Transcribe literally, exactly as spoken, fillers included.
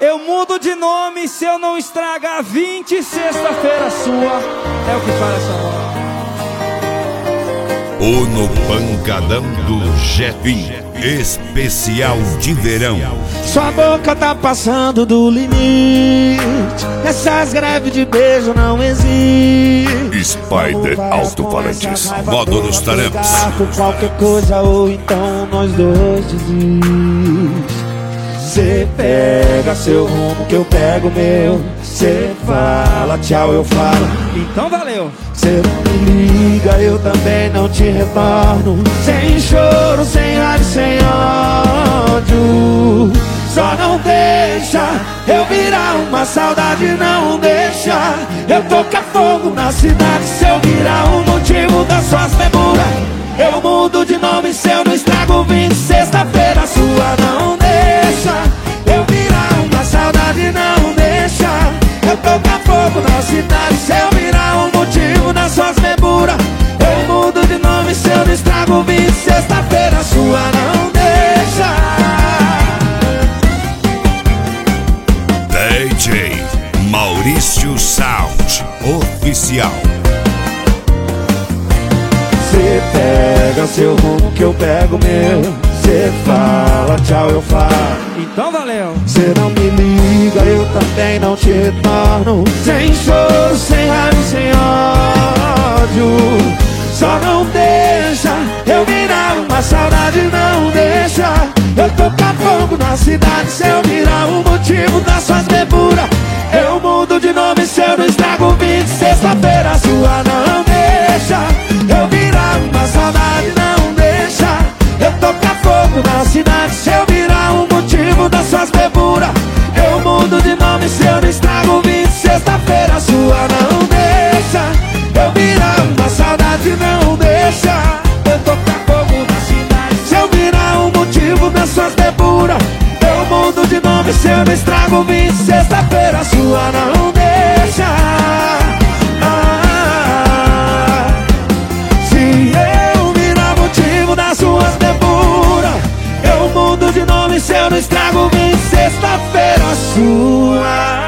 Eu mudo de nome se eu não estragar vinte sexta-feira sua. É o que fala essa hora. O No Pancadão do Jefinho, especial de verão. Sua boca tá passando do limite. Essas greves de beijo não existem. Spider Alto-Falantes, modo nos tarampos. Por qualquer coisa ou então nós dois desiste. Cê pega seu rumo que eu pego meu. Cê fala tchau, eu falo. Então valeu. Cê não me liga, eu também não te retorno. Sem choro, sem raiva, sem ódio. Só não deixa eu virar uma saudade, não deixa eu tocar fogo na cidade. Se eu virar o motivo das suas demoras, eu mudo de nome se eu não estrago vinte sexta-feira sua. Não deixa eu virar uma saudade, não deixa eu tocar fogo na cidade. Se eu virar o motivo das suas demoras, eu mudo de nome se eu não estrago vinte sexta-feira sua. Não deixa. D J Maurício Sound Oficial. Cê pega seu rumo que eu pego meu. Cê fala tchau, eu falo. Então valeu. Cê não me liga, eu também não te retorno. Sem choro, sem raiva, sem ódio. Só não deixa eu virar uma saudade, não deixa eu tocar fogo na cidade. Se eu virar o motivo das suas beburas, eu mudo de nome se eu não estrago vinte sexta-feira sua. Não deixa eu virar uma saudade, não deixa eu tocar fogo na cidade. Se eu virar o motivo das suas beburas, eu mudo de nome se eu não estrago vinte sexta-feira sua. Não deixa eu virar uma saudade, não deixa eu tocar fogo na cidade. Se eu virar o motivo das suas beburas, eu mudo de nome se eu não estrago vinte sexta-feira sua. Não deixa. Ah, se eu virar motivo das suas deburas, eu mudo de nome se eu não estrago vinte sexta-feira sua.